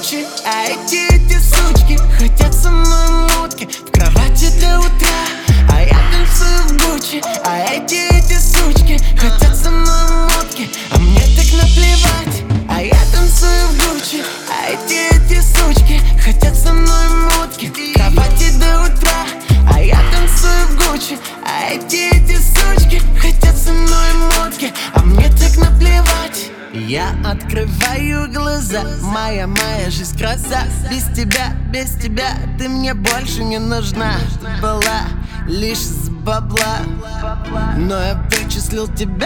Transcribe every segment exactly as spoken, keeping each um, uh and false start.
Гуччи, а эти эти сучки хотят со мной мутки в кровати до утра. А я танцую в Гуччи, а эти эти сучки хотят со мной мутки, а мне так наплевать. А я танцую в Гуччи, а эти эти сучки хотят со мной мутки в кровати до утра. А я танцую в Гуччи, а эти эти сучки хотят со мной мутки, а мне так наплевать. Я открываю глаза, моя, моя жизнь гроза. Без тебя, без тебя ты мне больше не нужна. Была лишь с бабла, но я вычислил тебя.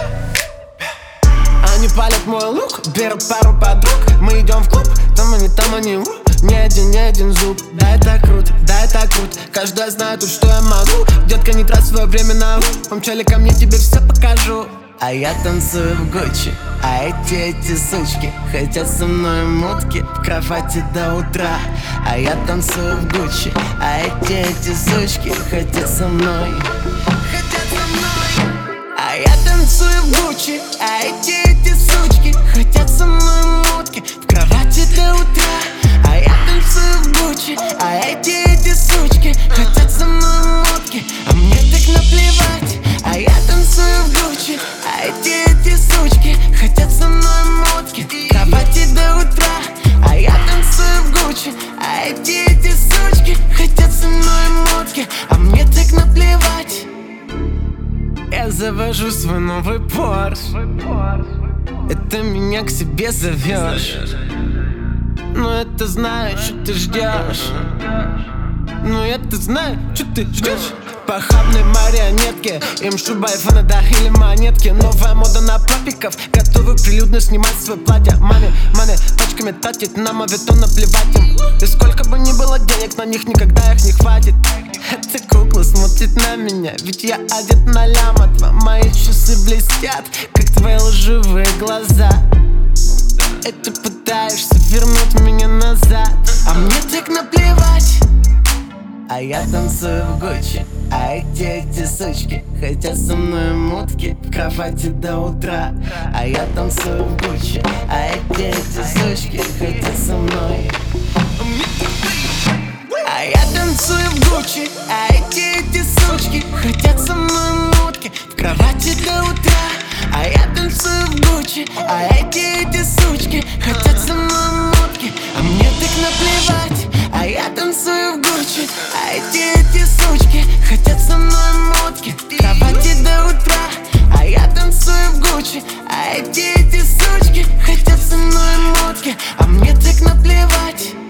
Они палят мой лук, берут пару подруг. Мы идем в клуб, там они, там они, у. Ни один, ни один зуб. Да, это круто, да, это круто. Каждая знает тут, что я могу. Детка, не трать свое время на у. Помчали ко мне, тебе все покажу. А я танцую в Гуччи, а эти эти сучки хотят со мной мутки в кровати до утра. А я танцую в Гуччи, а эти эти сучки хотят со мной. Хотят со мной. А я танцую в Гуччи, а эти эти сучки хотят со мной мутки в кровати до утра. А я танцую в Гуччи, а эти эти сучки хотят со мной мутки, а мне так наплевать. А я танцую в Гуччи, а эти эти сучки хотят со мной мутки в кровати до утра. А я танцую в Гуччи, а эти эти сучки хотят со мной мутки, а мне так наплевать. Я завожу свой новый Порш, это меня к себе зовешь. Но это знаю, что ты ждешь. Ну я-то знаю, что ты ждешь. Похабные марионетки, им шуба, айфоны, дарили монетки. Новая мода на папиков, готовы прилюдно снимать свои платья. Маме, маме, пачками татит, на моветон наплевать им. И сколько бы ни было денег, на них никогда их не хватит. Эта кукла смотрит на меня, ведь я одет на лямотва. Мои часы блестят, как твои лживые глаза. И ты пытаешься вернуть меня назад, а мне так наплевать. А я танцую в Гуччи, а эти эти сучки хотят со мной мутки в кровати до утра. А я танцую в Гуччи, а эти эти сучки хотят со мной. А я танцую в Гуччи, а эти эти сучки хотят со мной мутки в кровати до утра. А я танцую в Гуччи, а эти эти сучки хотят со мной мутки, а мне так наплевать. А я танцую в Гуччи, а эти эти сучки хотят со мной мутки в кровати до утра. А я танцую в Гуччи, а эти эти сучки хотят со мной мутки, а мне так наплевать.